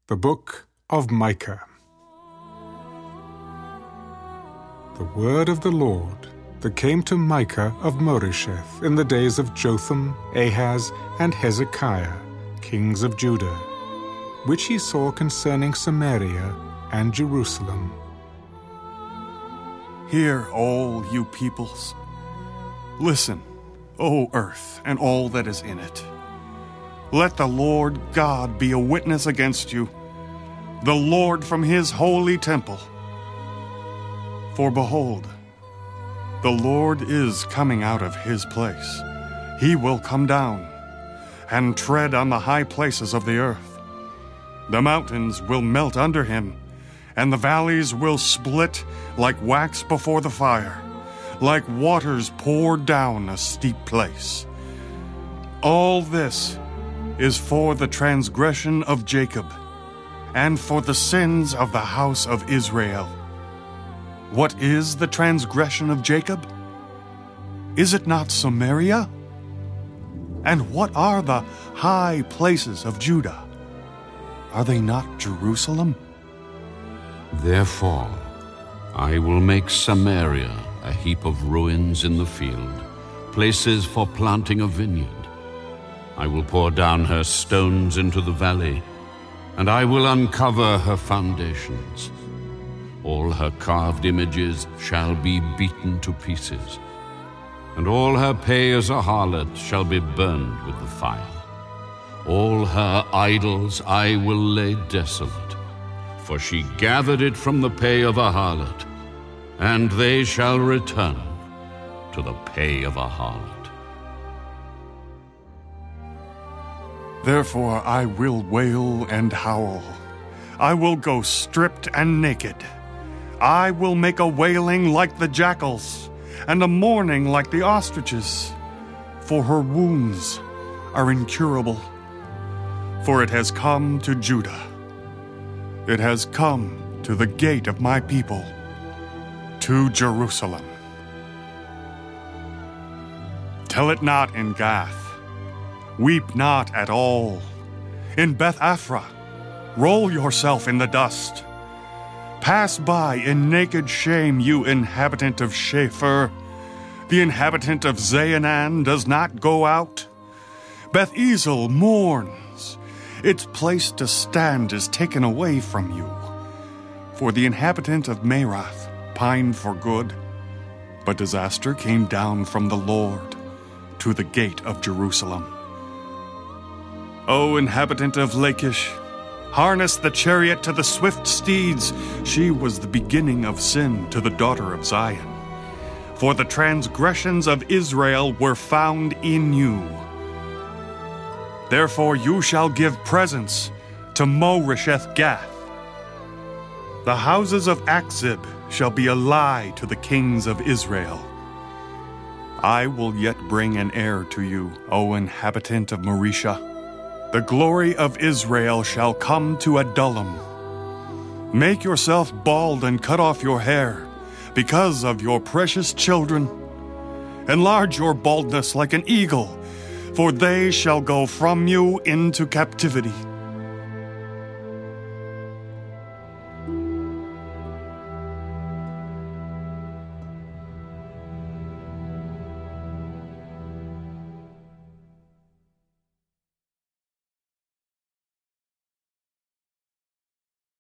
The Book of Micah. The word of the Lord that came to Micah of Moresheth in the days of Jotham, Ahaz, and Hezekiah, kings of Judah, which he saw concerning Samaria and Jerusalem. Hear, all you peoples. Listen, O earth, and all that is in it. Let the Lord God be a witness against you, the Lord from his holy temple. For behold, the Lord is coming out of his place. He will come down and tread on the high places of the earth. The mountains will melt under him, and the valleys will split like wax before the fire, like waters poured down a steep place. All this is for the transgression of Jacob, and for the sins of the house of Israel. What is the transgression of Jacob? Is it not Samaria? And what are the high places of Judah? Are they not Jerusalem? Therefore, I will make Samaria a heap of ruins in the field, places for planting a vineyard. I will pour down her stones into the valley, and I will uncover her foundations. All her carved images shall be beaten to pieces, and all her pay as a harlot shall be burned with the fire. All her idols I will lay desolate, for she gathered it from the pay of a harlot, and they shall return to the pay of a harlot. Therefore I will wail and howl. I will go stripped and naked. I will make a wailing like the jackals, and a mourning like the ostriches. For her wounds are incurable. For it has come to Judah. It has come to the gate of my people, to Jerusalem. Tell it not in Gath. Weep not at all. In Beth-Aphrah, roll yourself in the dust. Pass by in naked shame, you inhabitant of Shapher. The inhabitant of Zaanan does not go out. Beth-Ezel mourns. Its place to stand is taken away from you. For the inhabitant of Merath pined for good, but disaster came down from the Lord to the gate of Jerusalem. O inhabitant of Lachish, harness the chariot to the swift steeds. She was the beginning of sin to the daughter of Zion. For the transgressions of Israel were found in you. Therefore you shall give presents to Moresheth Gath. The houses of Achzib shall be a lie to the kings of Israel. I will yet bring an heir to you, O inhabitant of Mareshah. The glory of Israel shall come to Adullam. Make yourself bald and cut off your hair, because of your precious children. Enlarge your baldness like an eagle, for they shall go from you into captivity.